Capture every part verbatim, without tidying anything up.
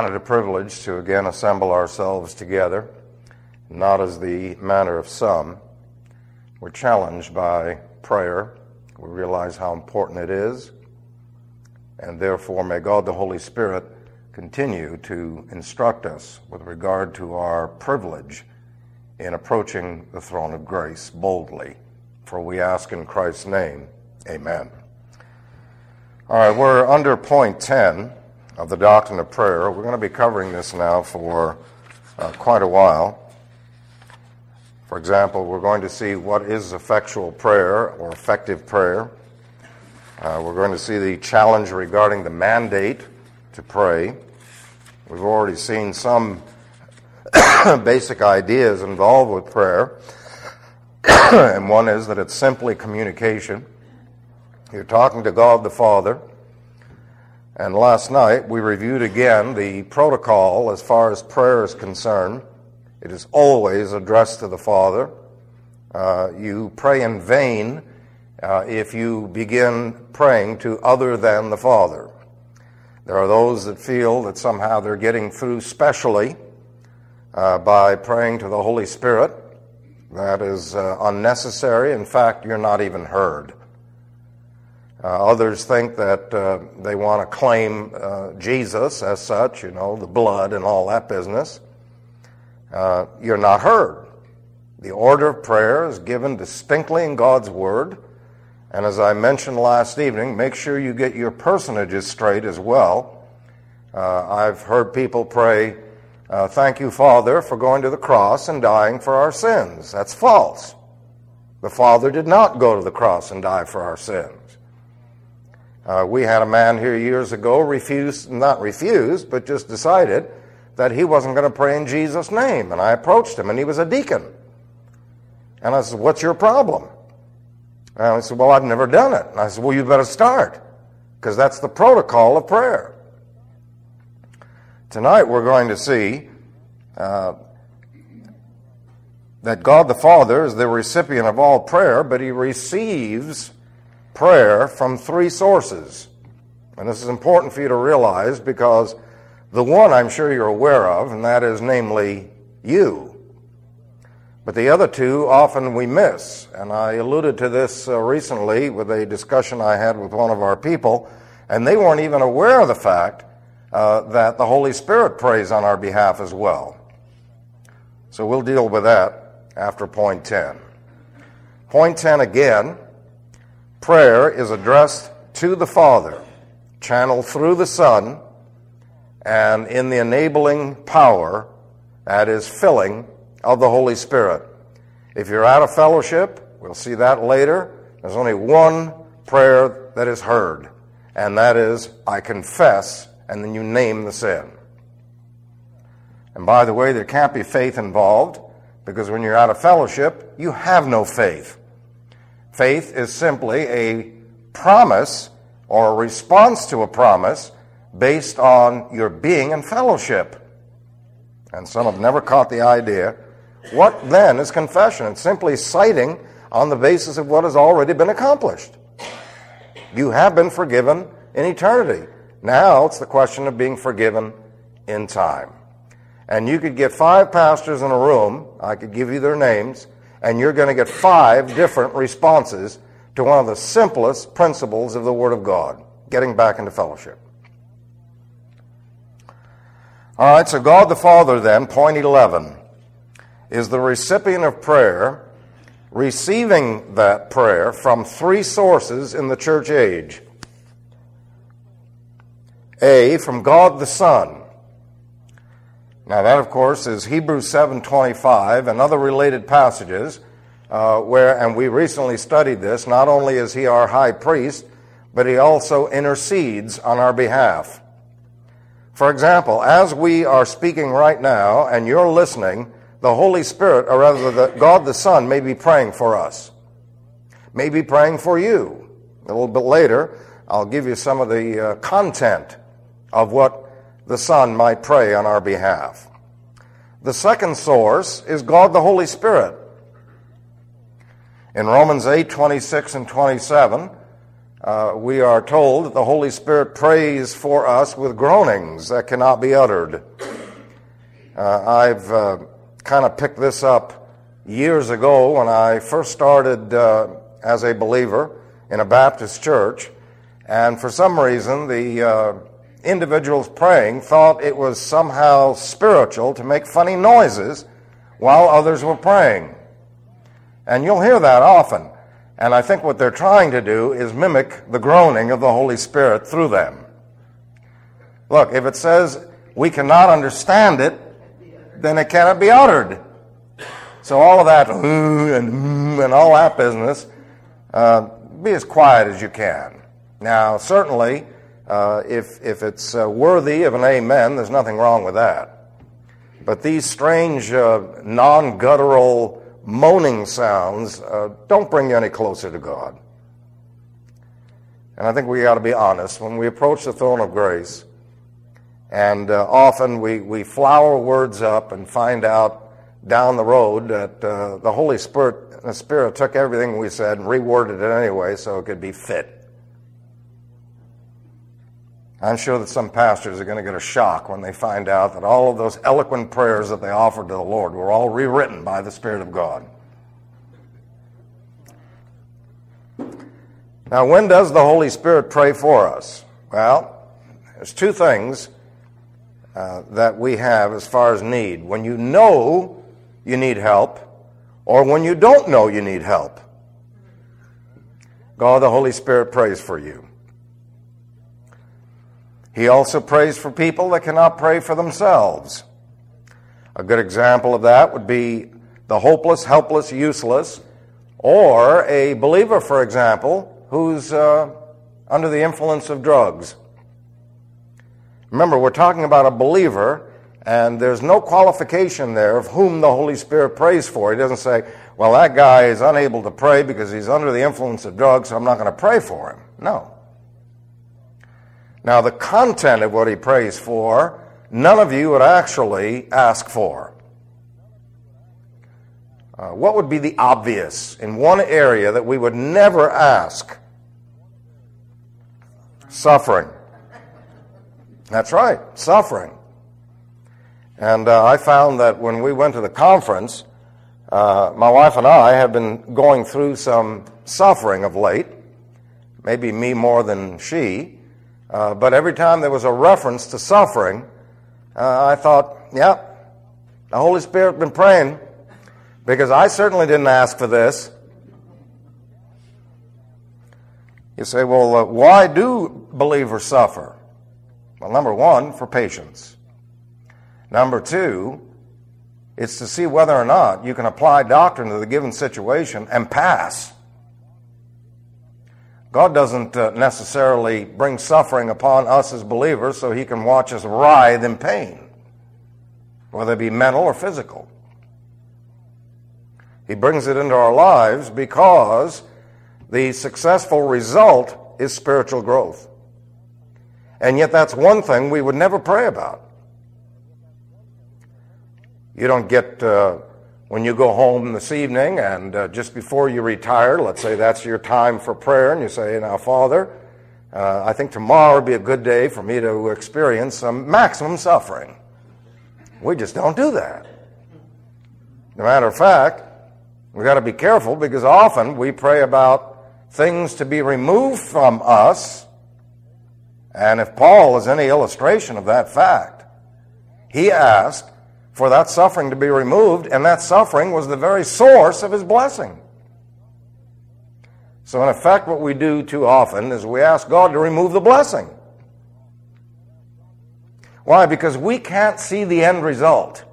a privilege to again assemble ourselves together, not as the manner of some. We're challenged by prayer. We realize how important it is, and therefore may God the Holy Spirit continue to instruct us with regard to our privilege in approaching the throne of grace boldly. For we ask in Christ's name, amen. All right, we're under point ten of the doctrine of prayer. We're going to be covering this now for uh, quite a while. For example, we're going to see what is effectual prayer or effective prayer. Uh, we're going to see the challenge regarding the mandate to pray. We've already seen some basic ideas involved with prayer, and one is that it's simply communication. You're talking to God the Father, and last night we reviewed again the protocol as far as prayer is concerned. It is always addressed to the Father. Uh, you pray in vain uh, if you begin praying to other than the Father. There are those that feel that somehow they're getting through specially uh, by praying to the Holy Spirit. That is uh, unnecessary. In fact, you're not even heard. Uh, others think that uh, they want to claim uh, Jesus as such, you know, the blood and all that business. Uh, you're not heard. The order of prayer is given distinctly in God's Word. And as I mentioned last evening, make sure you get your personages straight as well. Uh, I've heard people pray, uh, thank you, Father, for going to the cross and dying for our sins. That's false. The Father did not go to the cross and die for our sins. Uh, we had a man here years ago refused, not refused, but just decided that he wasn't going to pray in Jesus' name. And I approached him, and he was a deacon. And I said, what's your problem? And he said, well, I've never done it. And I said, well, you better start, because that's the protocol of prayer. Tonight we're going to see uh, that God the Father is the recipient of all prayer, but he receives prayer from three sources. And this is important for you to realize, because the one I'm sure you're aware of, and that is namely you. But the other two often we miss. And I alluded to this uh, recently with a discussion I had with one of our people, and they weren't even aware of the fact uh, that the Holy Spirit prays on our behalf as well. So we'll deal with that after point ten. Point ten again, prayer is addressed to the Father, channeled through the Son, and in the enabling power, that is filling, of the Holy Spirit. If you're out of fellowship, we'll see that later, there's only one prayer that is heard, and that is, I confess, and then you name the sin. And by the way, there can't be faith involved, because when you're out of fellowship, you have no faith. Faith is simply a promise or a response to a promise based on your being in fellowship. And some have never caught the idea. What then is confession? It's simply citing on the basis of what has already been accomplished. You have been forgiven in eternity. Now it's the question of being forgiven in time. And you could get five pastors in a room, I could give you their names, and you're going to get five different responses to one of the simplest principles of the Word of God, getting back into fellowship. All right, so God the Father then, point eleven, is the recipient of prayer, receiving that prayer from three sources in the church age. A, from God the Son. Now that, of course, is Hebrews seven twenty-five and other related passages uh, where, and we recently studied this, not only is he our high priest, but he also intercedes on our behalf. For example, as we are speaking right now and you're listening, the Holy Spirit, or rather the, God the Son, may be praying for us, may be praying for you. A little bit later, I'll give you some of the uh, content of what the Son might pray on our behalf. The second source is God the Holy Spirit. In Romans eight twenty-six and twenty-seven, uh, we are told that the Holy Spirit prays for us with groanings that cannot be uttered. Uh, I've uh, kind of picked this up years ago when I first started uh, as a believer in a Baptist church, and for some reason the uh, individuals praying thought it was somehow spiritual to make funny noises while others were praying. And you'll hear that often. And I think what they're trying to do is mimic the groaning of the Holy Spirit through them. Look, if it says we cannot understand it, then it cannot be uttered. So all of that ooh and ooh and all that business, uh, be as quiet as you can. Now, certainly, uh, if if it's uh, worthy of an amen, there's nothing wrong with that. But these strange, uh, non-guttural moaning sounds uh, don't bring you any closer to God. And I think we got to be honest. When we approach the throne of grace, and uh, often we, we flower words up and find out down the road that uh, the Holy Spirit, the Spirit took everything we said and reworded it anyway so it could be fit. I'm sure that some pastors are going to get a shock when they find out that all of those eloquent prayers that they offered to the Lord were all rewritten by the Spirit of God. Now, when does the Holy Spirit pray for us? Well, there's two things uh, that we have as far as need. When you know you need help, or when you don't know you need help, God, the Holy Spirit, prays for you. He also prays for people that cannot pray for themselves. A good example of that would be the hopeless, helpless, useless, or a believer, for example, who's uh, under the influence of drugs. Remember, we're talking about a believer, and there's no qualification there of whom the Holy Spirit prays for. He doesn't say, well, that guy is unable to pray because he's under the influence of drugs, so I'm not going to pray for him. No. Now, the content of what he prays for, none of you would actually ask for. Uh, what would be the obvious in one area that we would never ask? Suffering. That's right, suffering. And uh, I found that when we went to the conference, uh, my wife and I have been going through some suffering of late, maybe me more than she. Uh, but every time there was a reference to suffering, uh, I thought, yeah, the Holy Spirit has been praying, because I certainly didn't ask for this. You say, well, uh, why do believers suffer? Well, number one, for patience. Number two, it's to see whether or not you can apply doctrine to the given situation and pass. God doesn't uh, necessarily bring suffering upon us as believers so he can watch us writhe in pain, whether it be mental or physical. He brings it into our lives because the successful result is spiritual growth. And yet that's one thing we would never pray about. You don't get... Uh, When you go home this evening and uh, just before you retire, let's say that's your time for prayer, and you say, now, Father, uh, I think tomorrow would be a good day for me to experience some maximum suffering. We just don't do that. As a matter of fact, we've got to be careful because often we pray about things to be removed from us, and if Paul is any illustration of that fact, he asked for that suffering to be removed, and that suffering was the very source of his blessing. So in effect, what we do too often is we ask God to remove the blessing. Why? Because we can't see the end result.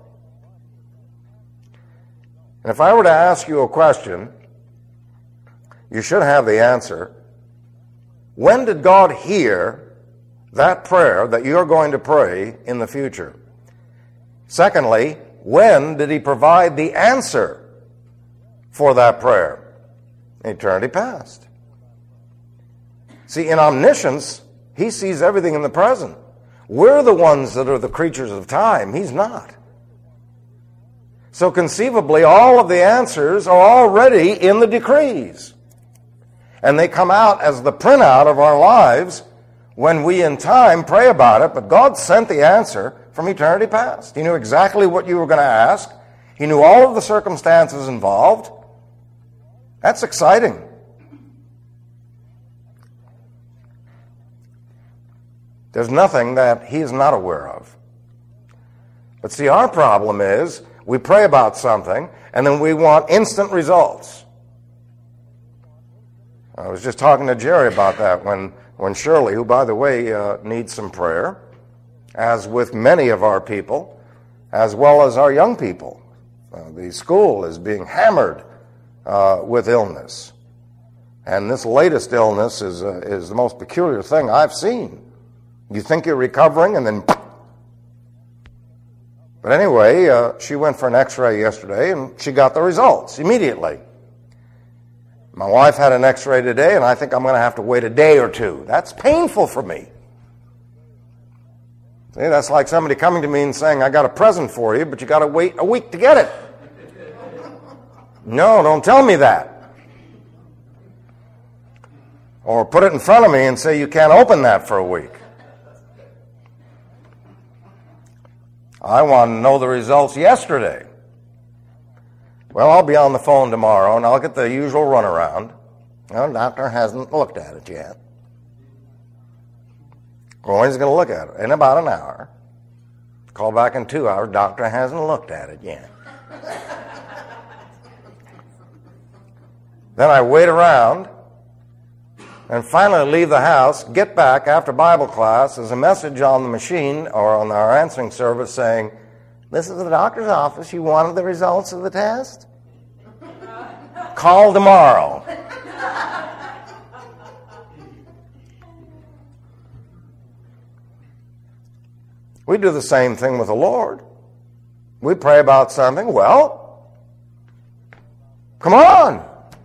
And if I were to ask you a question, you should have the answer. When did God hear that prayer that you're going to pray in the future? Secondly, when did he provide the answer for that prayer? Eternity past. See, in omniscience, he sees everything in the present. We're the ones that are the creatures of time. He's not. So conceivably, all of the answers are already in the decrees. And they come out as the printout of our lives when we in time pray about it, but God sent the answer from eternity past. He knew exactly what you were going to ask. He knew all of the circumstances involved. That's exciting. There's nothing that he is not aware of. But see, our problem is we pray about something and then we want instant results. I was just talking to Jerry about that when, when Shirley, who, by the way, uh, needs some prayer, as with many of our people, as well as our young people. Uh, the school is being hammered uh, with illness. And this latest illness is, uh, is the most peculiar thing I've seen. You think you're recovering, and then... But anyway, uh, she went for an x-ray yesterday, and she got the results immediately. My wife had an x-ray today, and I think I'm going to have to wait a day or two. That's painful for me. See, that's like somebody coming to me and saying, I got a present for you, but you got to wait a week to get it. No, don't tell me that. Or put it in front of me and say you can't open that for a week. I want to know the results yesterday. Well, I'll be on the phone tomorrow, and I'll get the usual runaround. Well, the doctor hasn't looked at it yet. Well, he's going to look at it in about an hour. Call back in two hours. Doctor hasn't looked at it yet. Then I wait around and finally leave the house, get back after Bible class. There's a message on the machine or on our answering service saying, this is the doctor's office. You wanted the results of the test? Call tomorrow. We do the same thing with the Lord. We pray about something. Well, come on.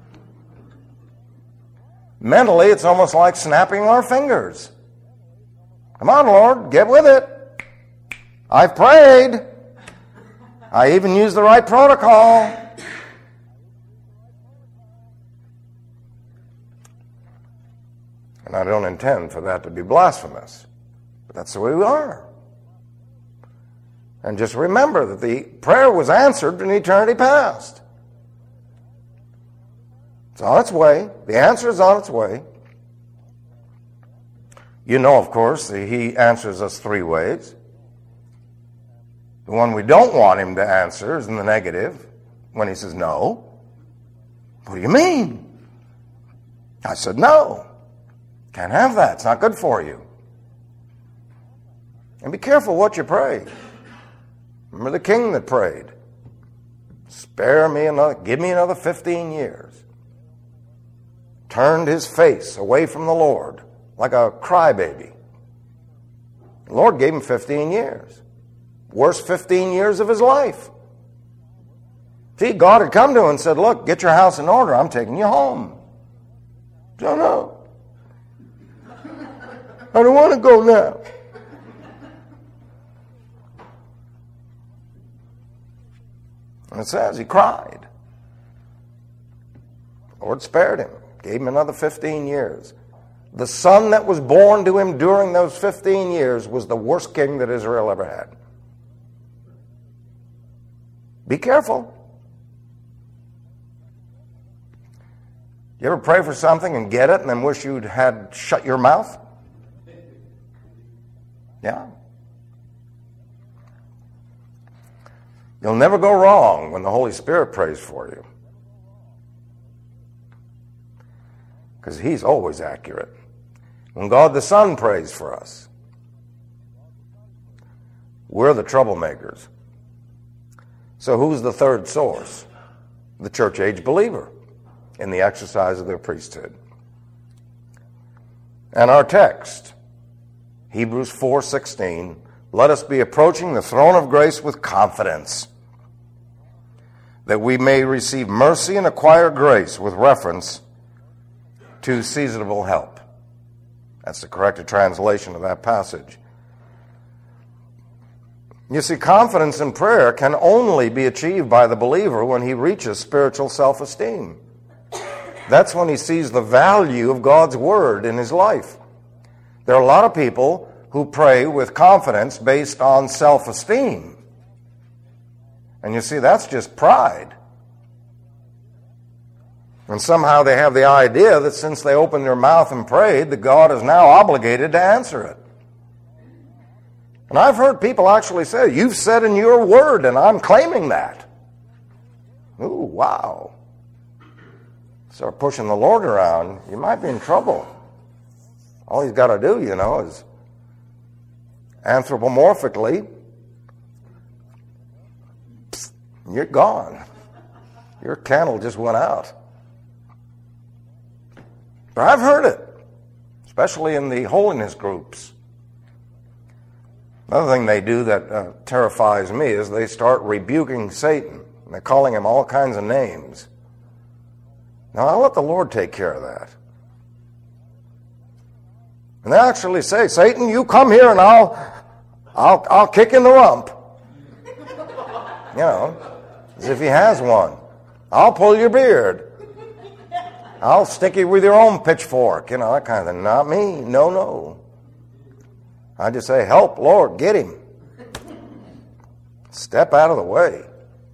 Mentally, it's almost like snapping our fingers. Come on, Lord, get with it. I've prayed. I even used the right protocol. And I don't intend for that to be blasphemous. But that's the way we are. And just remember that the prayer was answered in eternity past. It's on its way. The answer is on its way. You know, of course, that he answers us three ways. The one we don't want him to answer is in the negative, when he says no. What do you mean? I said no. Can't have that. It's not good for you. And be careful what you pray. Remember the king that prayed. Spare me another, give me another fifteen years. Turned his face away from the Lord like a crybaby. The Lord gave him fifteen years. Worst fifteen years of his life. See, God had come to him and said, look, get your house in order. I'm taking you home. No, no. I don't want to go now. And it says he cried. The Lord spared him. Gave him another fifteen years. The son that was born to him during those fifteen years was the worst king that Israel ever had. Be careful. You ever pray for something and get it and then wish you'd had shut your mouth? Yeah. You'll never go wrong when the Holy Spirit prays for you. Because he's always accurate. When God the Son prays for us, we're the troublemakers. So who's the third source? The church-age believer in the exercise of their priesthood. And our text, Hebrews four sixteen, let us be approaching the throne of grace with confidence, that we may receive mercy and acquire grace with reference to seasonable help. That's the corrected translation of that passage. You see, confidence in prayer can only be achieved by the believer when he reaches spiritual self-esteem. That's when he sees the value of God's Word in his life. There are a lot of people who pray with confidence based on self-esteem. And you see, that's just pride. And somehow they have the idea that since they opened their mouth and prayed, that God is now obligated to answer it. And I've heard people actually say, you've said in your word, and I'm claiming that. Ooh, wow. Start pushing the Lord around, you might be in trouble. All he's got to do, you know, is anthropomorphically, psst, you're gone. Your candle just went out. But I've heard it, especially in the holiness groups. Another thing they do that uh, terrifies me is they start rebuking Satan. They're calling him all kinds of names. Now, I'll let the Lord take care of that. And they actually say, Satan, you come here and I'll, I'll, I'll kick in the rump. You know, as if he has one. I'll pull your beard. I'll stick you with your own pitchfork. You know, that kind of thing. Not me. No, no. I just say, help, Lord, get him. Step out of the way.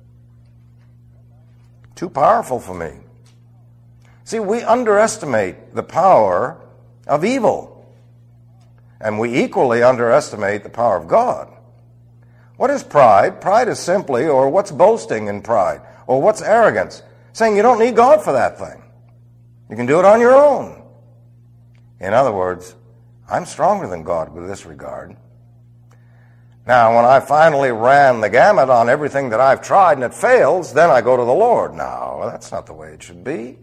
Too powerful for me. See, we underestimate the power of evil. And we equally underestimate the power of God. What is pride? Pride is simply, or what's boasting in pride? Or what's arrogance? Saying you don't need God for that thing. You can do it on your own. In other words, I'm stronger than God with this regard. Now, when I finally ran the gamut on everything that I've tried and it fails, then I go to the Lord. No, that's not the way it should be.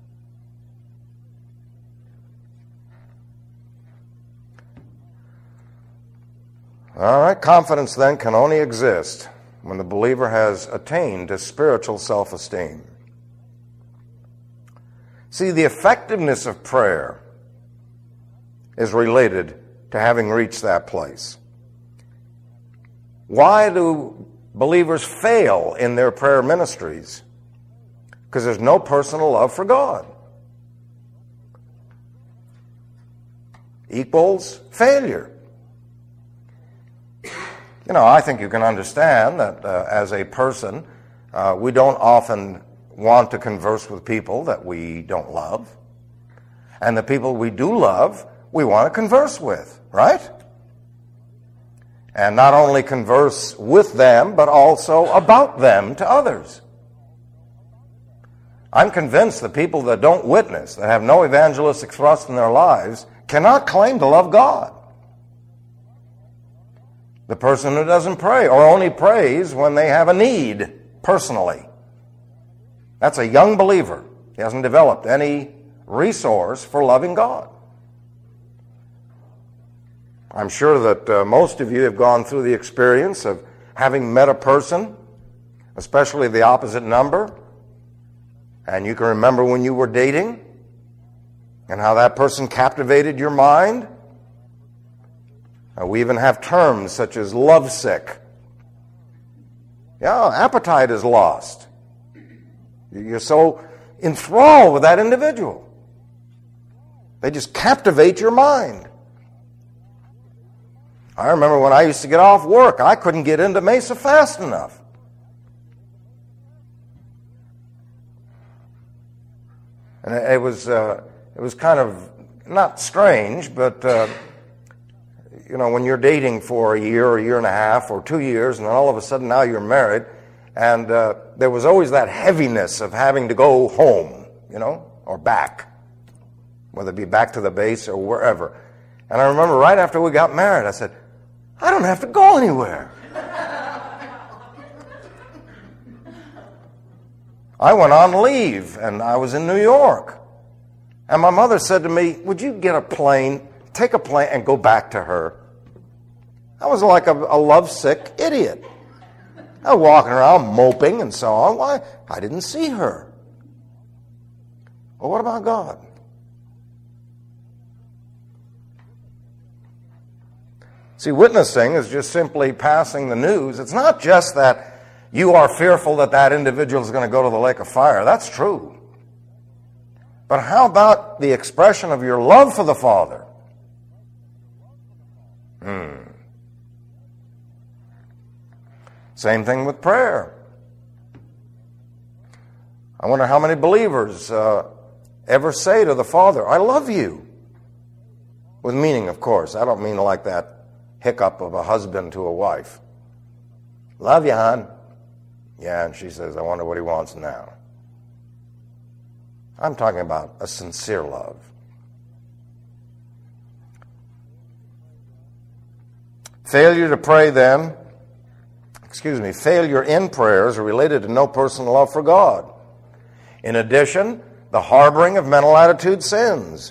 All right, confidence then can only exist when the believer has attained to spiritual self-esteem. See, the effectiveness of prayer is related to having reached that place. Why do believers fail in their prayer ministries? Because there's no personal love for God. Equals failure. You know, I think you can understand that uh, as a person, uh, we don't often want to converse with people that we don't love. And the people we do love, we want to converse with, right? And not only converse with them, but also about them to others. I'm convinced that people that don't witness, that have no evangelistic thrust in their lives, cannot claim to love God. The person who doesn't pray, or only prays when they have a need, personally. That's a young believer. He hasn't developed any resource for loving God. I'm sure that uh, most of you have gone through the experience of having met a person, especially the opposite number, and you can remember when you were dating and how that person captivated your mind. Uh, we even have terms such as lovesick. Yeah, appetite is lost. You're so enthralled with that individual. They just captivate your mind. I remember when I used to get off work, I couldn't get into Mesa fast enough. And it was uh, it was kind of not strange, but uh, you know, when you're dating for a year or a year and a half or two years, and then all of a sudden now you're married, and uh, there was always that heaviness of having to go home, you know, or back, whether it be back to the base or wherever. And I remember right after we got married, I said, I don't have to go anywhere. I went on leave, and I was in New York. And my mother said to me, would you get a plane, take a plane, and go back to her? I was like a, a lovesick idiot. I was walking around moping and so on. Why? I didn't see her. Well, what about God? See, witnessing is just simply passing the news. It's not just that you are fearful that that individual is going to go to the lake of fire. That's true. But how about the expression of your love for the Father? Hmm. Same thing with prayer. I wonder how many believers uh, ever say to the Father, I love you. With meaning, of course. I don't mean like that hiccup of a husband to a wife. Love you, hon. Yeah, and she says, I wonder what he wants now. I'm talking about a sincere love. Failure to pray then, excuse me, failure in prayers are related to no personal love for God. In addition, the harboring of mental attitude sins.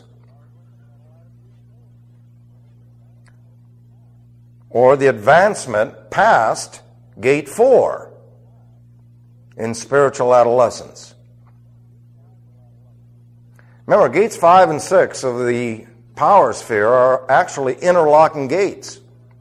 Or the advancement past gate four in spiritual adolescence. Remember, gates five and six of the power sphere are actually interlocking gates.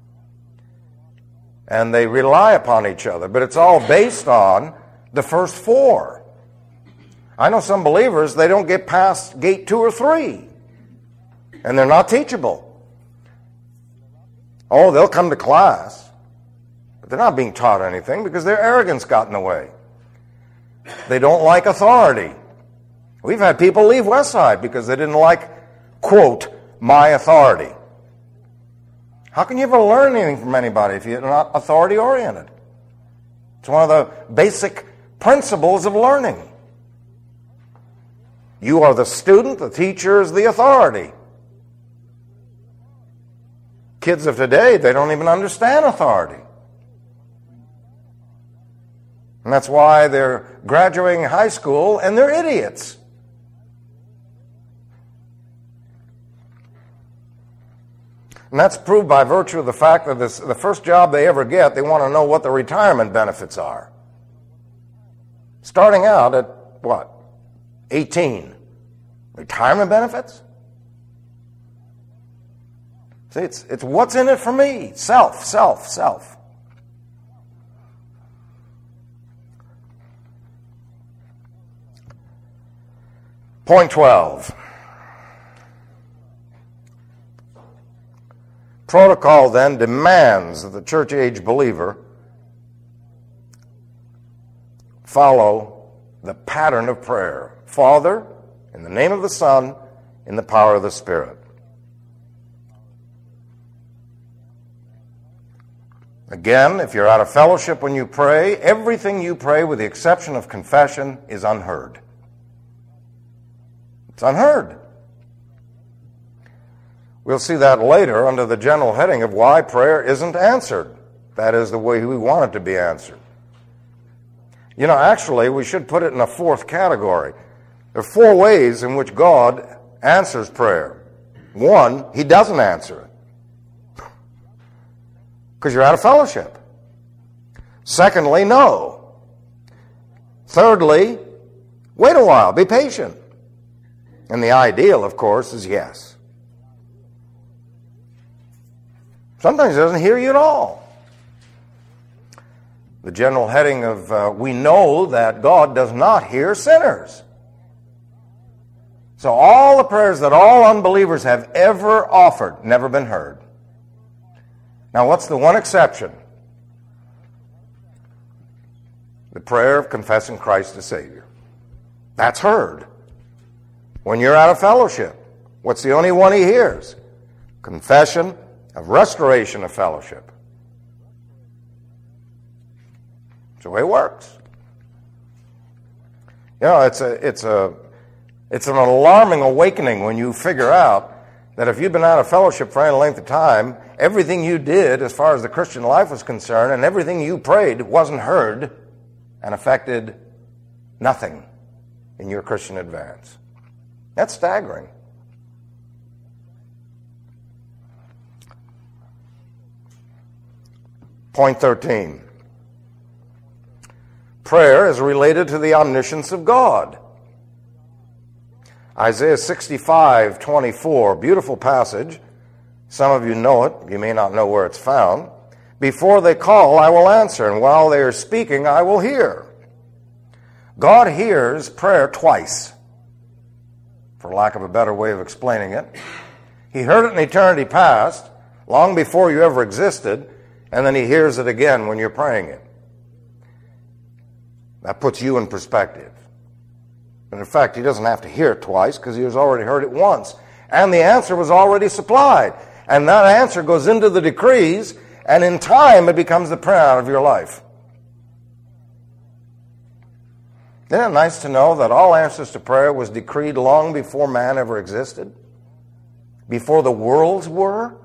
And they rely upon each other, but it's all based on the first four. I know some believers, they don't get past gate two or three, and they're not teachable. Oh, they'll come to class, but they're not being taught anything because their arrogance got in the way. They don't like authority. We've had people leave Westside because they didn't like, quote, my authority. How can you ever learn anything from anybody if you're not authority-oriented? It's one of the basic principles of learning. You are the student, the teacher is the authority. Kids of today, they don't even understand authority. And that's why they're graduating high school and they're idiots. And that's proved by virtue of the fact that this, the first job they ever get, they want to know what the retirement benefits are. Starting out at, what, eighteen. Retirement benefits? See, it's, it's what's in it for me. Self, self, self. Point twelve. Protocol then demands that the church-age believer follow the pattern of prayer. Father, in the name of the Son, in the power of the Spirit. Again, if you're out of fellowship when you pray, everything you pray, with the exception of confession, is unheard. It's unheard. We'll see that later under the general heading of why prayer isn't answered. That is the way we want it to be answered. You know, actually, we should put it in a fourth category. There are four ways in which God answers prayer. One, He doesn't answer it, because you're out of fellowship. Secondly, no. Thirdly, wait a while, be patient. And the ideal, of course, is yes. Sometimes He doesn't hear you at all. The general heading of, uh, we know that God does not hear sinners. So all the prayers that all unbelievers have ever offered, never been heard. Now what's the one exception? The prayer of confessing Christ as Savior. That's heard. When you're out of fellowship, what's the only one He hears? Confession of restoration of fellowship. That's the way it works. You know, it's a, it's a, it's an alarming awakening when you figure out that if you've been out of fellowship for any length of time, everything you did as far as the Christian life was concerned and everything you prayed wasn't heard and affected nothing in your Christian advance. That's staggering. Point thirteen. Prayer is related to the omniscience of God. Isaiah sixty-five twenty-four, beautiful passage. Some of you know it. You may not know where it's found. Before they call, I will answer, and while they are speaking, I will hear. God hears prayer twice. for lack of a better way of explaining it. He heard it in eternity past, long before you ever existed, and then he hears it again when you're praying it. That puts you in perspective. And in fact, he doesn't have to hear it twice because he has already heard it once. And the answer was already supplied. And that answer goes into the decrees, and in time it becomes the printout of your life. Isn't it nice to know that all answers to prayer was decreed long before man ever existed? Before the worlds were?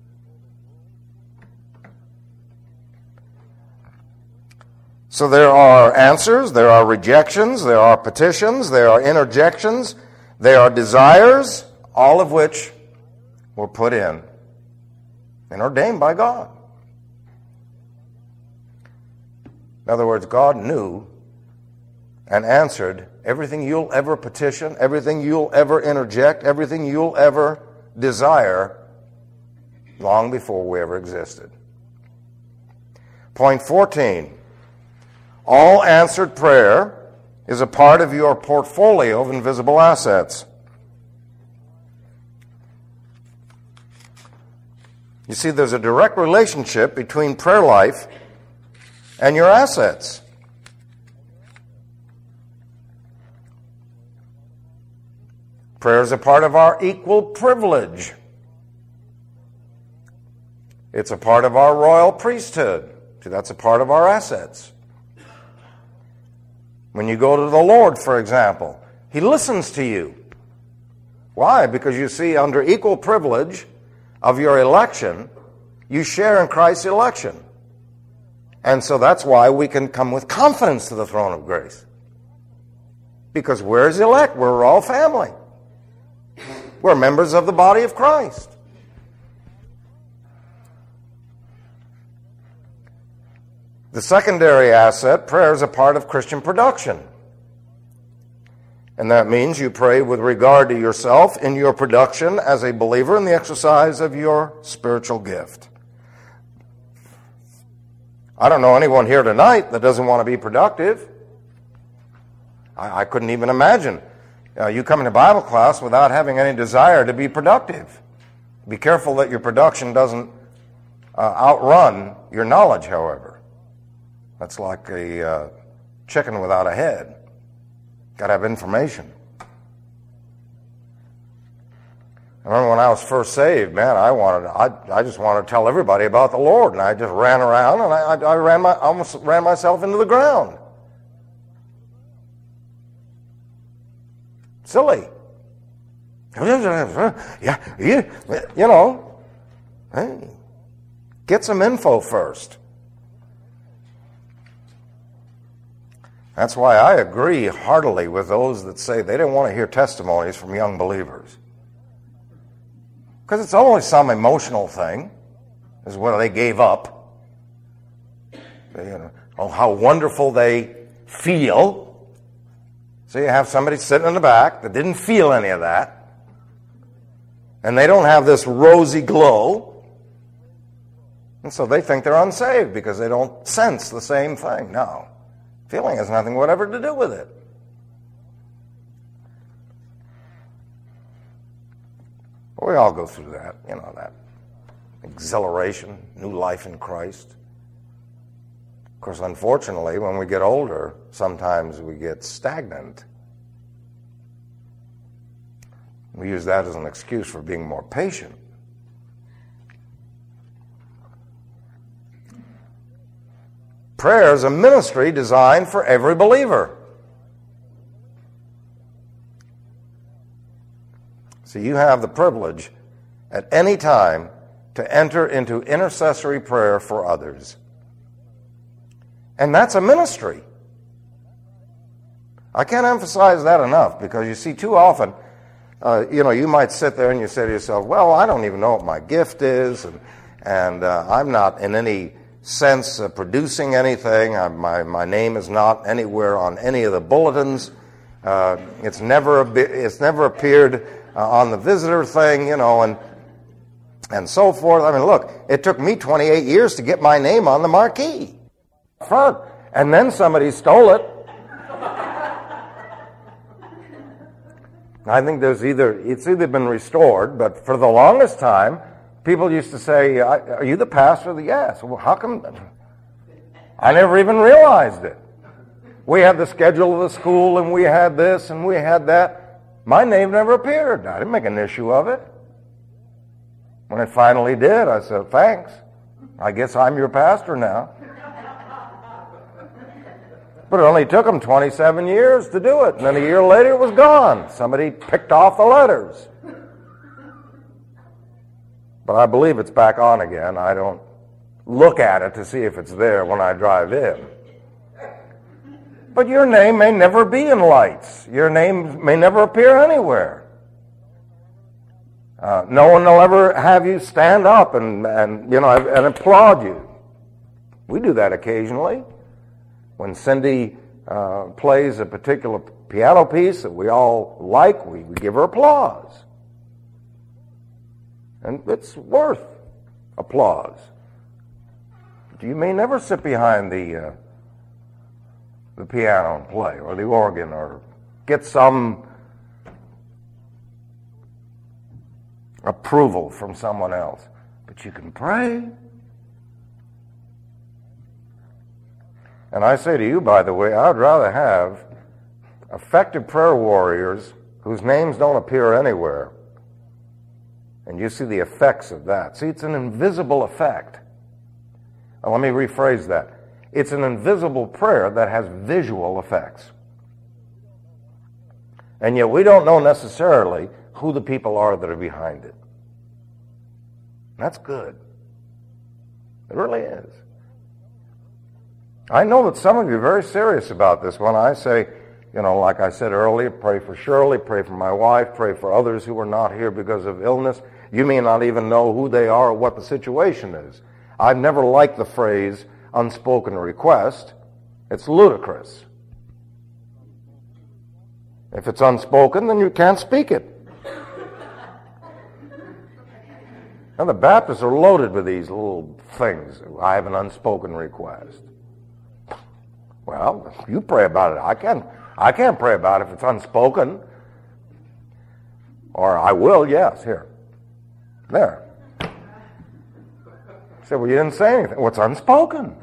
So there are answers, there are rejections, there are petitions, there are interjections, there are desires, all of which were put in and ordained by God. In other words, God knew and answered everything you'll ever petition, everything you'll ever interject, everything you'll ever desire long before we ever existed. Point fourteen. All answered prayer is a part of your portfolio of invisible assets. You see, there's a direct relationship between prayer life and your assets. Prayer is a part of our equal privilege. It's a part of our royal priesthood. See, that's a part of our assets. When you go to the Lord, for example, He listens to you. Why? Because you see, under equal privilege of your election, you share in Christ's election. And so that's why we can come with confidence to the throne of grace. Because we're His elect. We're all family. We're members of the body of Christ. The secondary asset, prayer, is a part of Christian production. And that means you pray with regard to yourself in your production as a believer in the exercise of your spiritual gift. I don't know anyone here tonight that doesn't want to be productive. I, I couldn't even imagine uh, you coming to Bible class without having any desire to be productive. Be careful that your production doesn't uh, outrun your knowledge, however. That's like a uh, chicken without a head. Got to have information. I remember when I was first saved, man, I wanted, I, I just wanted to tell everybody about the Lord, and I just ran around, and I, I, I ran my, almost ran myself into the ground. Silly. Yeah, you, you know, hey, get some info first. That's why I agree heartily with those that say they don't want to hear testimonies from young believers. Because it's always some emotional thing, is what they gave up. They, you know, oh, how wonderful they feel. So you have somebody sitting in the back that didn't feel any of that. And they don't have this rosy glow. And so they think they're unsaved because they don't sense the same thing. No. Feeling has nothing whatever to do with it. We all go through that, you know, that exhilaration, new life in Christ. Of course, unfortunately, when we get older, sometimes we get stagnant. We use that as an excuse for being more patient. Prayer is a ministry designed for every believer. So you have the privilege at any time to enter into intercessory prayer for others. And that's a ministry. I can't emphasize that enough, because you see, too often, uh, you know, you might sit there and you say to yourself, well, I don't even know what my gift is, and, and uh, I'm not in any sense of producing anything. I, my, my name is not anywhere on any of the bulletins. Uh, it's never it's never appeared uh, on the visitor thing, you know, and and so forth. I mean, look, it took me twenty-eight years to get my name on the marquee front, and then somebody stole it. I think there's either, it's either been restored, but for the longest time, people used to say, are you the pastor? Yes. Well, how come? I never even realized it. We had the schedule of the school, and we had this, and we had that. My name never appeared. I didn't make an issue of it. When it finally did, I said, thanks. I guess I'm your pastor now. But it only took them twenty-seven years to do it. And then a year later, it was gone. Somebody picked off the letters. But I believe it's back on again. I don't look at it to see if it's there when I drive in. But your name may never be in lights. Your name may never appear anywhere. Uh, no one will ever have you stand up and, and, you know, and applaud you. We do that occasionally. When Cindy uh, plays a particular piano piece that we all like, we, we give her applause. And it's worth applause. You may never sit behind the uh, the piano and play, or the organ, or get some approval from someone else. But you can pray. And I say to you, by the way, I'd rather have effective prayer warriors whose names don't appear anywhere. And you see the effects of that. See, it's an invisible effect. Now, let me rephrase that. It's an invisible prayer that has visual effects. And yet we don't know necessarily who the people are that are behind it. That's good. It really is. I know that some of you are very serious about this when I say, you know, like I said earlier, pray for Shirley, pray for my wife, pray for others who are not here because of illness. You may not even know who they are or what the situation is. I've never liked the phrase unspoken request. It's ludicrous. If it's unspoken, then you can't speak it. And the Baptists are loaded with these little things. I have an unspoken request. Well, you pray about it. I can't, I can't pray about it if it's unspoken. Or I will, yes, here. There. I said, well, you didn't say anything. Well, it's unspoken.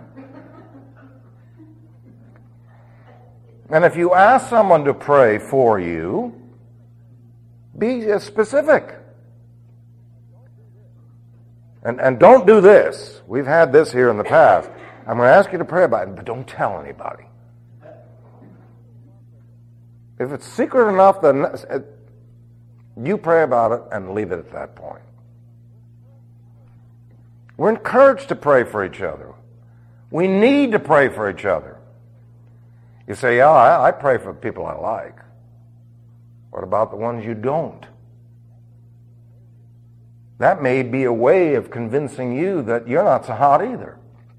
And if you ask someone to pray for you, be specific. And, and don't do this. We've had this here in the past. I'm going to ask you to pray about it, but don't tell anybody. If it's secret enough, then you pray about it and leave it at that point. We're encouraged to pray for each other. We need to pray for each other. You say, yeah, I, I pray for people I like. What about the ones you don't? That may be a way of convincing you that you're not so hot either.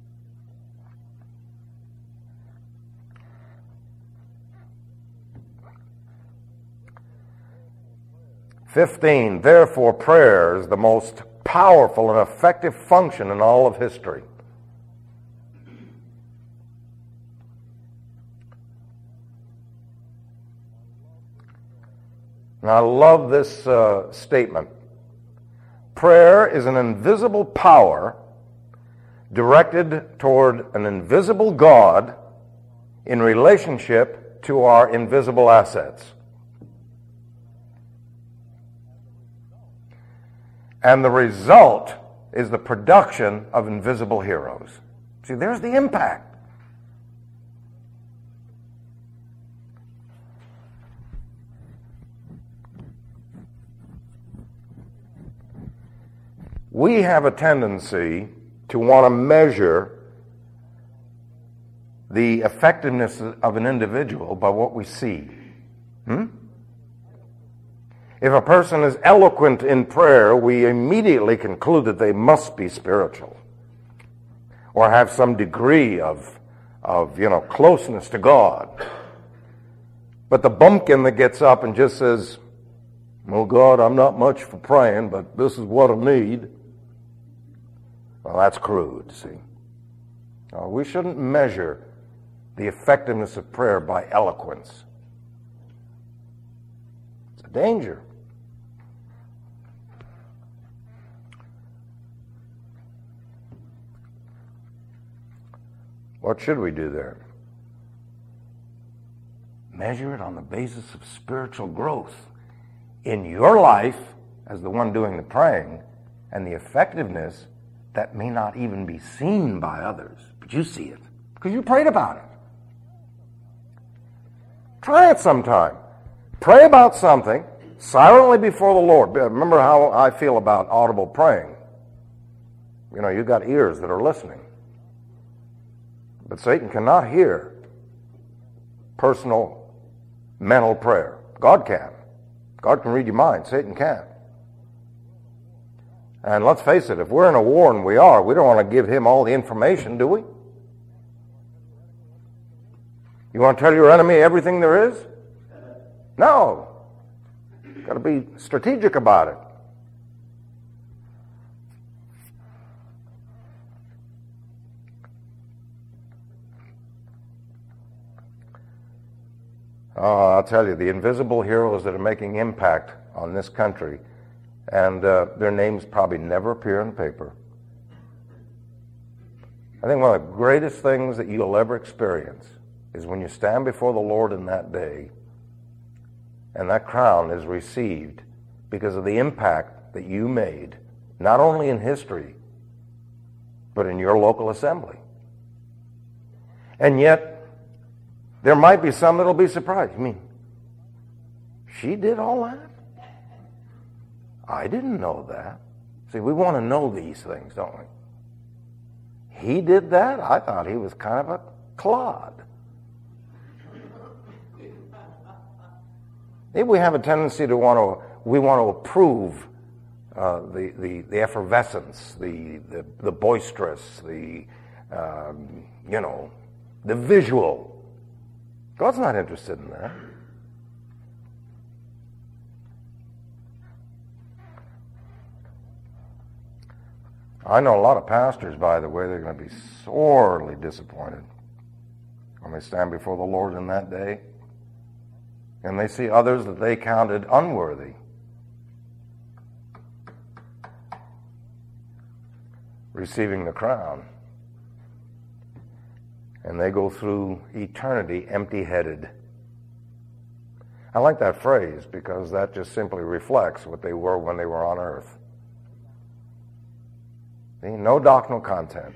Fifteen, therefore prayer is the most powerful and effective function in all of history. Now, I love this uh, statement. Prayer is an invisible power directed toward an invisible God in relationship to our invisible assets. And the result is the production of invisible heroes. See, there's the impact. We have a tendency to want to measure the effectiveness of an individual by what we see. Hmm? If a person is eloquent in prayer, we immediately conclude that they must be spiritual or have some degree of, of, you know, closeness to God. But the bumpkin that gets up and just says, well, God, I'm not much for praying, but this is what I need. Well, that's crude, see. No, we shouldn't measure the effectiveness of prayer by eloquence. It's a danger. What should we do there? Measure it on the basis of spiritual growth in your life as the one doing the praying, and the effectiveness that may not even be seen by others, but you see it because you prayed about it. Try it sometime. Pray about something silently before the Lord. Remember how I feel about audible praying. You know, you've got ears that are listening. But Satan cannot hear personal mental prayer. God can. God can read your mind. Satan can't. And let's face it, if we're in a war, and we are, we don't want to give him all the information, do we? You want to tell your enemy everything there is? No. You've got to be strategic about it. Uh, I'll tell you, the invisible heroes that are making impact on this country, and uh, their names probably never appear in the paper. I think one of the greatest things that you'll ever experience is when you stand before the Lord in that day, and that crown is received because of the impact that you made, not only in history, but in your local assembly. And yet, there might be some that'll be surprised. You mean, she did all that? I didn't know that. See, we want to know these things, don't we? He did that? I thought he was kind of a clod. Maybe we have a tendency to want to, we want to approve uh, the, the, the effervescence, the, the, the boisterous, the, um, you know, the visual. God's not interested in that. I know a lot of pastors, by the way, they're going to be sorely disappointed when they stand before the Lord in that day and they see others that they counted unworthy receiving the crown. And they go through eternity empty-headed. I like that phrase because that just simply reflects what they were when they were on earth. See, no doctrinal content.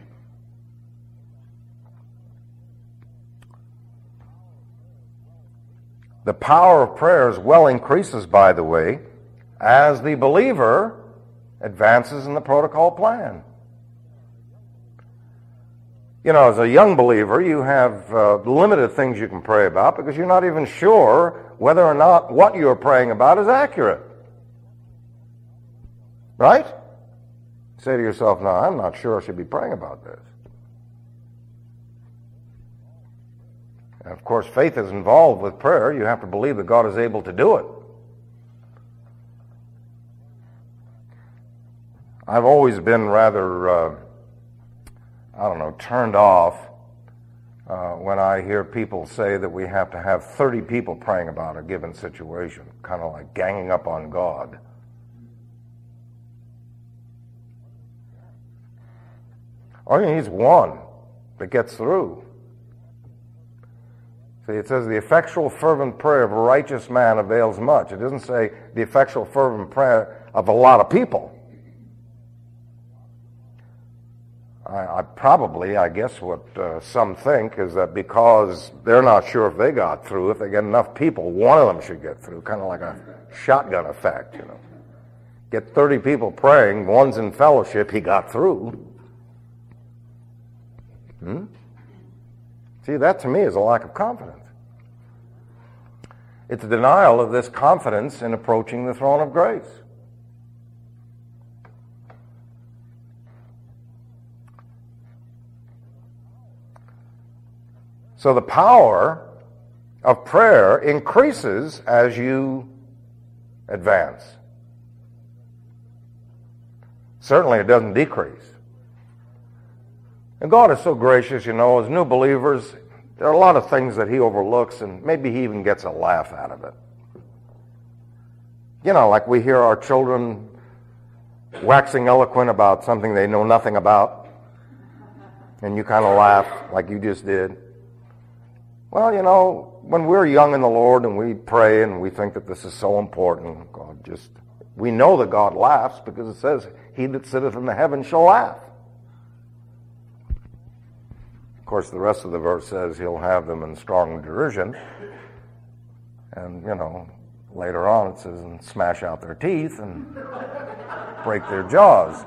The power of prayers well increases, by the way, as the believer advances in the protocol plan. You know, as a young believer, you have uh, limited things you can pray about because you're not even sure whether or not what you're praying about is accurate. Right? Say to yourself, no, I'm not sure I should be praying about this. And of course, faith is involved with prayer. You have to believe that God is able to do it. I've always been rather, uh, I don't know, turned off uh, when I hear people say that we have to have thirty people praying about a given situation, kind of like ganging up on God. All you need is one that gets through. See, it says the effectual fervent prayer of a righteous man avails much. It doesn't say the effectual fervent prayer of a lot of people. I, I probably, I guess what uh, some think is that because they're not sure if they got through, if they get enough people, one of them should get through, kind of like a shotgun effect, you know. Get thirty people praying, one's in fellowship, he got through. Hmm? See, that to me is a lack of confidence. It's a denial of this confidence in approaching the throne of grace. So the power of prayer increases as you advance. Certainly it doesn't decrease. And God is so gracious, you know, as new believers, there are a lot of things that he overlooks, and maybe he even gets a laugh out of it. You know, like we hear our children waxing eloquent about something they know nothing about, and you kind of laugh like you just did. Well, you know, when we're young in the Lord and we pray and we think that this is so important, God just, we know that God laughs because it says, he that sitteth in the heavens shall laugh. Of course, the rest of the verse says he'll have them in strong derision. And, you know, later on it says, and smash out their teeth and break their jaws.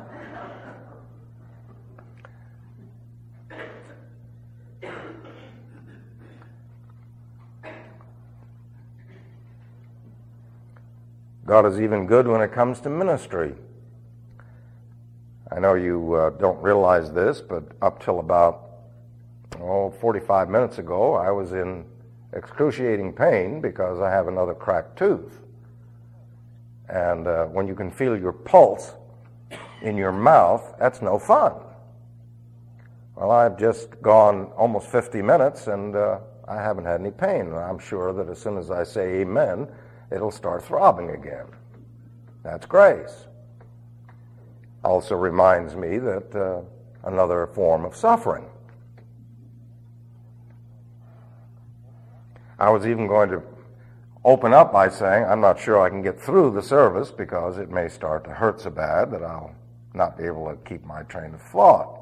God is even good when it comes to ministry. I know you uh, don't realize this, but up till about oh, forty-five minutes ago, I was in excruciating pain because I have another cracked tooth. And uh, when you can feel your pulse in your mouth, that's no fun. Well, I've just gone almost fifty minutes, and uh, I haven't had any pain. And I'm sure that as soon as I say amen, it'll start throbbing again. That's grace. Also reminds me that uh, another form of suffering. I was even going to open up by saying I'm not sure I can get through the service because it may start to hurt so bad that I'll not be able to keep my train of thought.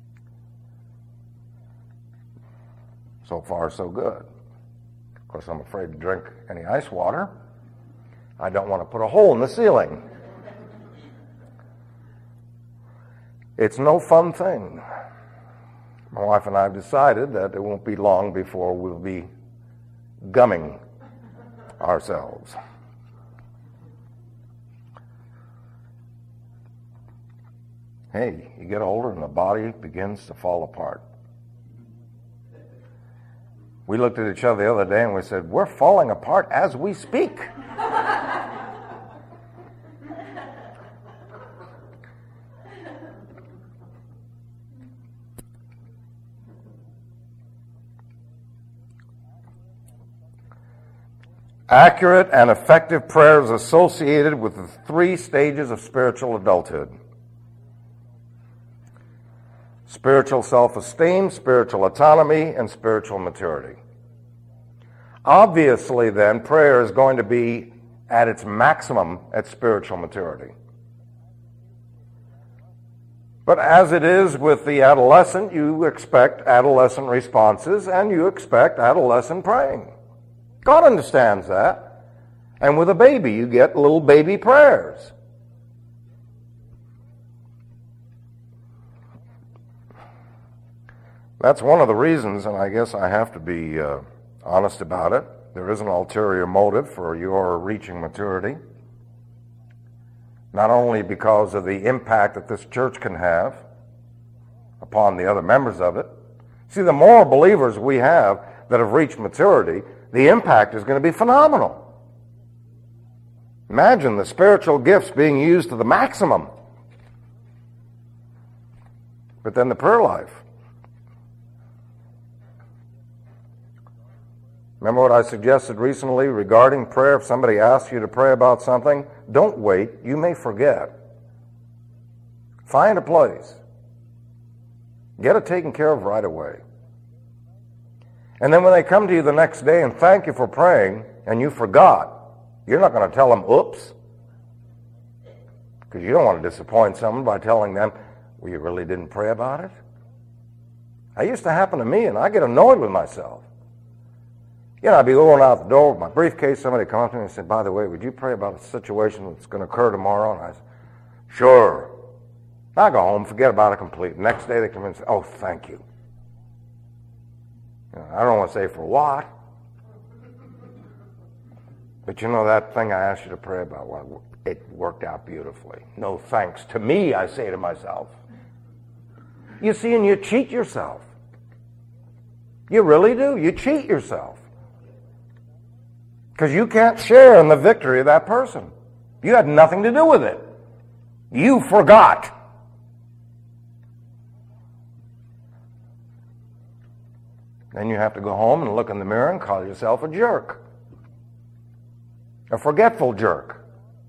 So far, so good. Of course, I'm afraid to drink any ice water. I don't want to put a hole in the ceiling. It's no fun thing. My wife and I have decided that it won't be long before we'll be gumming ourselves. Hey, you get older and the body begins to fall apart. We looked at each other the other day and we said, we're falling apart as we speak. Accurate and effective prayer is associated with the three stages of spiritual adulthood. Spiritual self-esteem, spiritual autonomy, and spiritual maturity. Obviously, then, prayer is going to be at its maximum at spiritual maturity. But as it is with the adolescent, you expect adolescent responses and you expect adolescent praying. God understands that. And with a baby, you get little baby prayers. That's one of the reasons, and I guess I have to be uh, honest about it. There is an ulterior motive for your reaching maturity. Not only because of the impact that this church can have upon the other members of it. See, the more believers we have that have reached maturity, the impact is going to be phenomenal. Imagine the spiritual gifts being used to the maximum. But then the prayer life. Remember what I suggested recently regarding prayer? If somebody asks you to pray about something, don't wait. You may forget. Find a place. Get it taken care of right away. And then when they come to you the next day and thank you for praying and you forgot, you're not going to tell them, oops. Because you don't want to disappoint someone by telling them, well, you really didn't pray about it? That used to happen to me, and I get annoyed with myself. You know, I'd be going out the door with my briefcase, somebody comes to me and said, by the way, would you pray about a situation that's going to occur tomorrow? And I said, sure. I go home, forget about it completely. Next day they come in and say, oh, thank you. You know, I don't want to say for what. But you know that thing I asked you to pray about, well, it worked out beautifully. No thanks to me, I say to myself. You see, and you cheat yourself. You really do. You cheat yourself. Because you can't share in the victory of that person. You had nothing to do with it. You forgot. Then you have to go home and look in the mirror and call yourself a jerk. A forgetful jerk.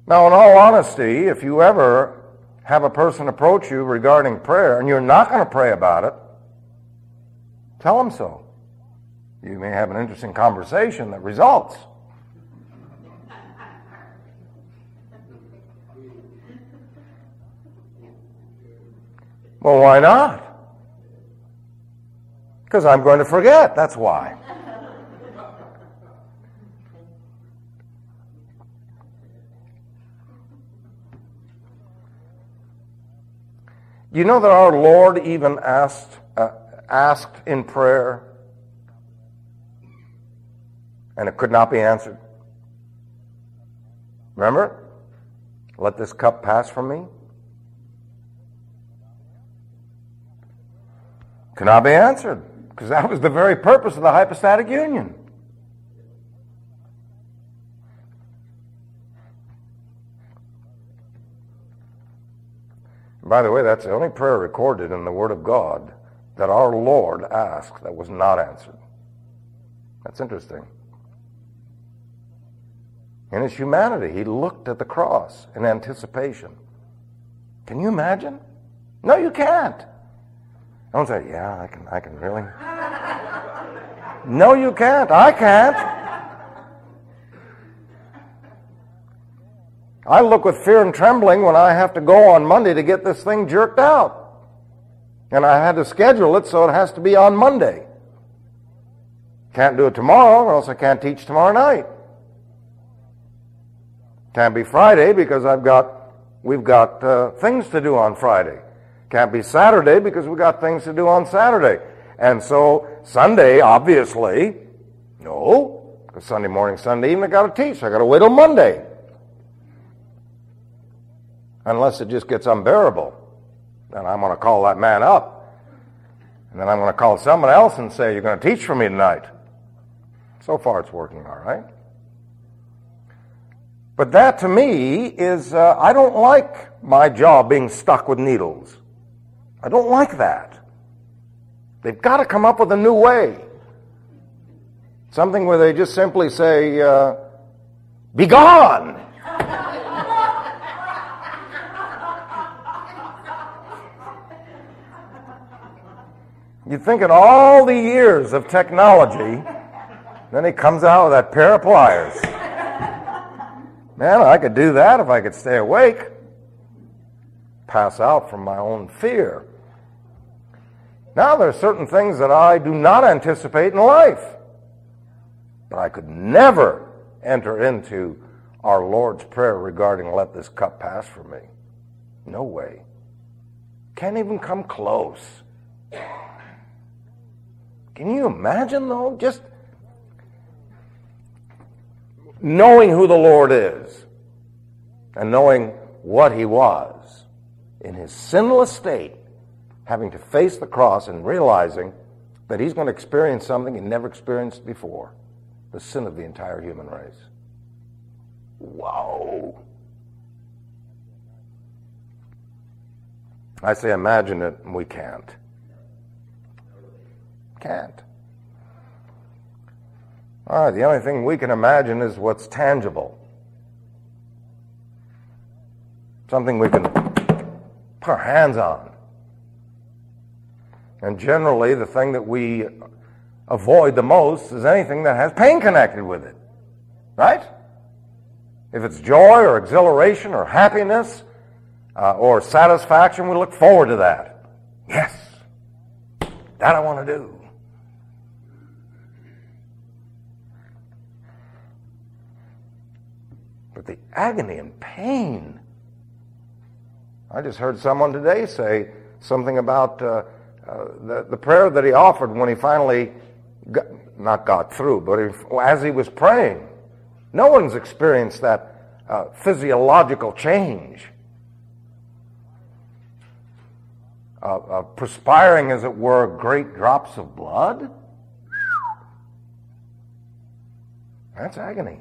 Now, in all honesty, if you ever have a person approach you regarding prayer and you're not going to pray about it, tell them so. You may have an interesting conversation that results. Well, why not? Because I'm going to forget, that's why. You know that our Lord even asked, uh, asked in prayer, and it could not be answered. Remember? Let this cup pass from me. Could not be answered, because that was the very purpose of the hypostatic union. By the way, that's the only prayer recorded in the Word of God that our Lord asked that was not answered. That's interesting. In his humanity, he looked at the cross in anticipation. Can you imagine? No, you can't. Don't say, yeah, I can, I can really. No, you can't. I can't. I look with fear and trembling when I have to go on Monday to get this thing jerked out. And I had to schedule it so it has to be on Monday. Can't do it tomorrow or else I can't teach tomorrow night. Can't be Friday because I've got, we've got uh, things to do on Friday. Can't be Saturday because we've got things to do on Saturday. And so Sunday, obviously, no, because Sunday morning, Sunday evening I got to teach. I got to wait till Monday. Unless it just gets unbearable. Then I'm going to call that man up. And then I'm going to call someone else and say, you're going to teach for me tonight. So far it's working all right. But that to me is, uh, I don't like my job being stuck with needles. I don't like that. They've got to come up with a new way. Something where they just simply say, uh, be gone. You'd think in all the years of technology, then he comes out with that pair of pliers. Man, I could do that if I could stay awake. Pass out from my own fear. Now there are certain things that I do not anticipate in life. But I could never enter into our Lord's Prayer regarding let this cup pass from me. No way. Can't even come close. Can you imagine, though, just knowing who the Lord is and knowing what he was in his sinless state, having to face the cross and realizing that he's going to experience something he never experienced before, the sin of the entire human race. Wow. I say imagine it, and we can't. Can't. All right, the only thing we can imagine is what's tangible. Something we can put our hands on. And generally, the thing that we avoid the most is anything that has pain connected with it. Right? If it's joy or exhilaration or happiness uh, or satisfaction, we look forward to that. Yes, that I want to do. But the agony and pain. I just heard someone today say something about uh, uh, the, the prayer that he offered when he finally got, not got through, but he, as he was praying. No one's experienced that uh, physiological change. Uh, uh, perspiring, as it were, great drops of blood. That's agony.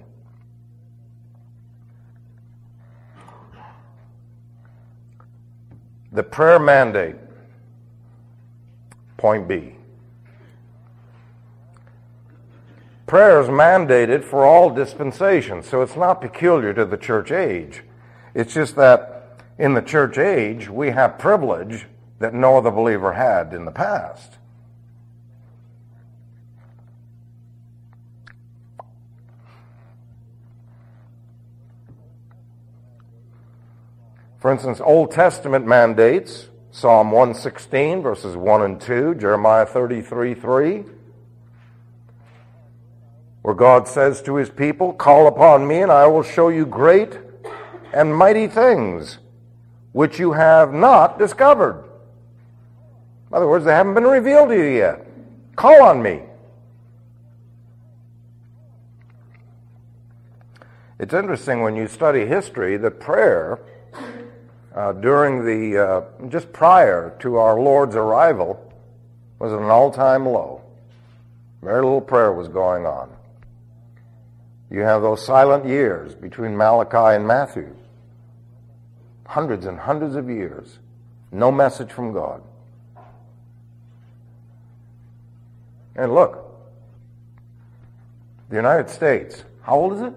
The prayer mandate, point B. Prayer is mandated for all dispensations, so it's not peculiar to the church age. It's just that in the church age, we have privilege that no other believer had in the past. For instance, Old Testament mandates, Psalm one sixteen, verses one and two, Jeremiah thirty-three three, where God says to his people, "Call upon me, and I will show you great and mighty things which you have not discovered." In other words, they haven't been revealed to you yet. Call on me. It's interesting when you study history that prayer Uh, during the, uh, just prior to our Lord's arrival, was at an all-time low. Very little prayer was going on. You have those silent years between Malachi and Matthew. Hundreds and hundreds of years. No message from God. And look, the United States, how old is it?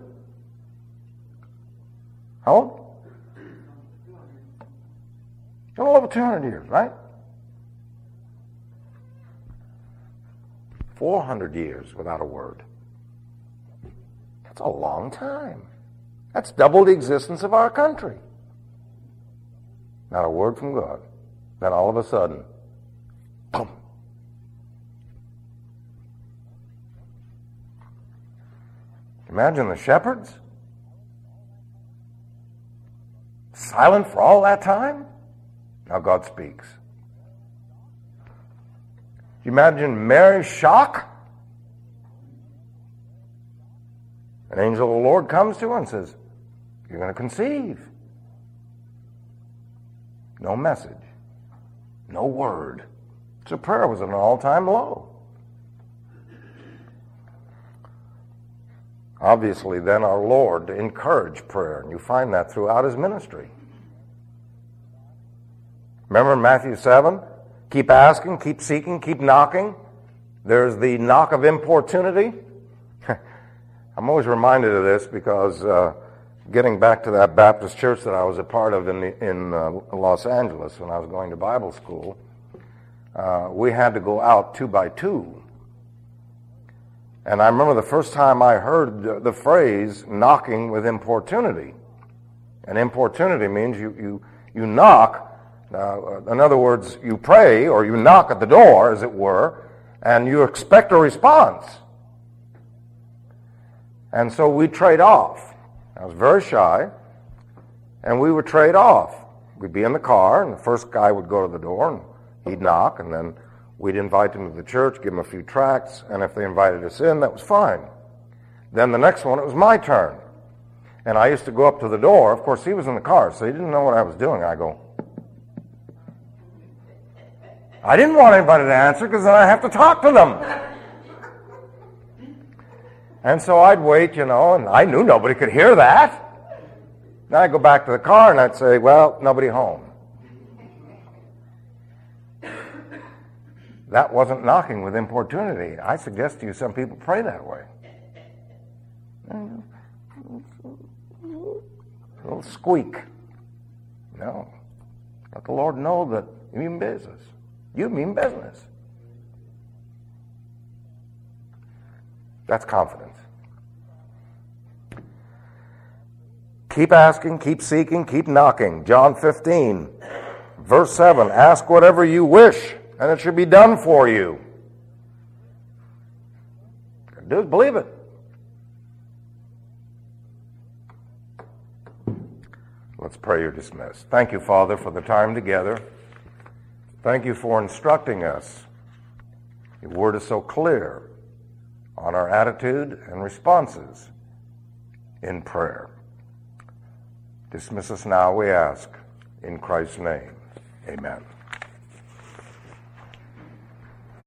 How old? A little over two hundred years, right? four hundred years without a word. That's a long time. That's double the existence of our country. Not a word from God. Then all of a sudden, boom. Imagine the shepherds. Silent for all that time. Now God speaks. You imagine Mary's shock? An angel of the Lord comes to her and says, "You're going to conceive." No message. No word. So prayer was at an all-time low. Obviously, then our Lord encouraged prayer, and you find that throughout his ministry. Remember in Matthew seven? Keep asking, keep seeking, keep knocking. There's the knock of importunity. I'm always reminded of this because uh, getting back to that Baptist church that I was a part of in, the, in uh, Los Angeles when I was going to Bible school, uh, we had to go out two by two. And I remember the first time I heard the, the phrase knocking with importunity. And importunity means you, you, you knock. Uh, in other words, you pray or you knock at the door, as it were, and you expect a response. And so we trade off. I was very shy, and we would trade off. We'd be in the car, and the first guy would go to the door, and he'd knock, and then we'd invite him to the church, give him a few tracts, and if they invited us in, that was fine. Then the next one, it was my turn. And I used to go up to the door. Of course, he was in the car, so he didn't know what I was doing. I go, I didn't want anybody to answer because then I have to talk to them. And so I'd wait, you know, and I knew nobody could hear that. Then I'd go back to the car and I'd say, well, nobody home. That wasn't knocking with importunity. I suggest to you some people pray that way. A little squeak. No. Let the Lord know that you mean business. You mean business. That's confidence. Keep asking, keep seeking, keep knocking. John fifteen, verse seven, ask whatever you wish, and it should be done for you. Do is believe it. Let's pray. You're dismissed. Thank you, Father, for the time together. Thank you for instructing us. Your word is so clear on our attitude and responses in prayer. Dismiss us now, we ask, in Christ's name. Amen.